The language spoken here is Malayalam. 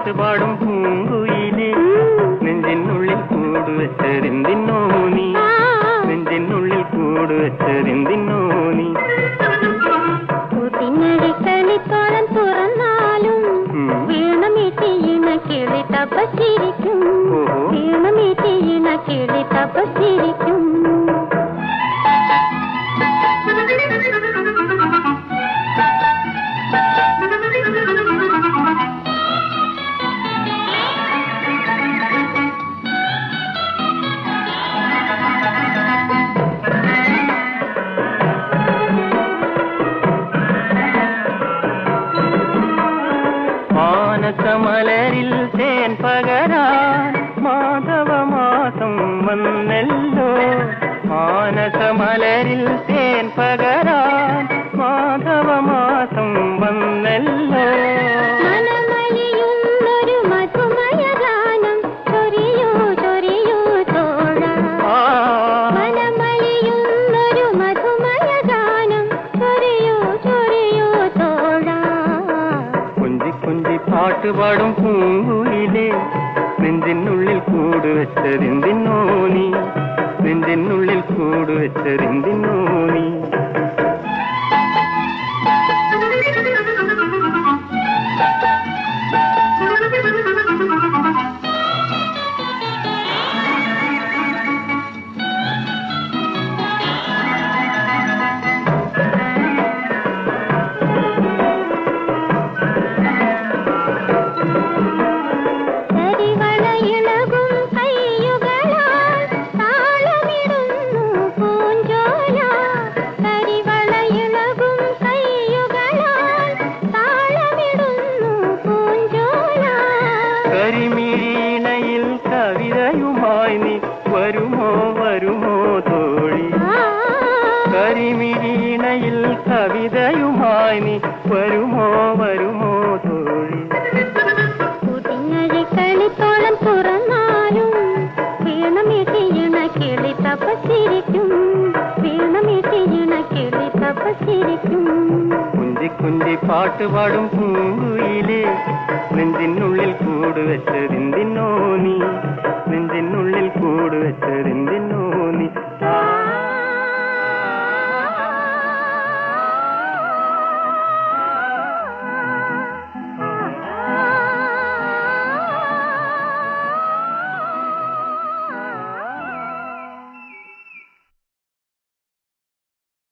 പാട്ടുപാടും പൂങ്കുയിലേ നെഞ്ചിനുള്ളിൽ കൂട് വെച്ചതെന്തിനോ നീ നെഞ്ചിനുള്ളിൽ കൂട് വെച്ചതെന്തിനോ നീ കളിത്തോളം തുറന്നാലും വീണമീട്ടിയിണ കിളി തപസ്സിരിക്കും വീണമീട്ടിയിണ കിളി തപസ്സിരിക്കും മാനസമലരിൽ തേൻ പകരാൻ മാധവമാസം വന്നല്ലോ മാനസമലരിൽ തേൻ പകരാൻ മാധവമാസം വന്നല്ലോ മനമലിയുന്നൊരു മധുമയ ഗാനം ചൊരിയൂ ചൊരിയൂ തോഴ മനമലിയുന്നൊരു മധുമയ ഗാനം ചൊരിയൂ ചൊരിയൂ തോഴ കൊഞ്ചി കൊഞ്ചി പാട്ടുപാടും പൂങ്കുയിലേ നെഞ്ചിനുള്ളിൽ കൂട് വെച്ചതെന്തിനോ നീ നെഞ്ചിനുള്ളിൽ കൂട് വെച്ചതെന്തിനോ നീ കരിമിഴീണയിൽ കവിതയുമായി നീ വരുമോ വരുമോ തോഴി കരിമിഴീണയിൽ കവിതയുമായി നീ വരുമോ വരുമോ തോഴി കളിത്തോളം തുറന്നാലും വീണമീട്ടിയിണ കിളി തപസ്സിരിക്കും വീണമീട്ടിയിണ കിളി തപസ്സിരിക്കും കുഞ്ചി കുഞ്ചി പാട്ടുപാടും പൂങ്കുയിലേ നെഞ്ചിനുള്ളിൽ കൂട് വെച്ചതെന്തിനോ നീ നെഞ്ചിനുള്ളിൽ കൂട് വെച്ചതെന്തിനോ നീ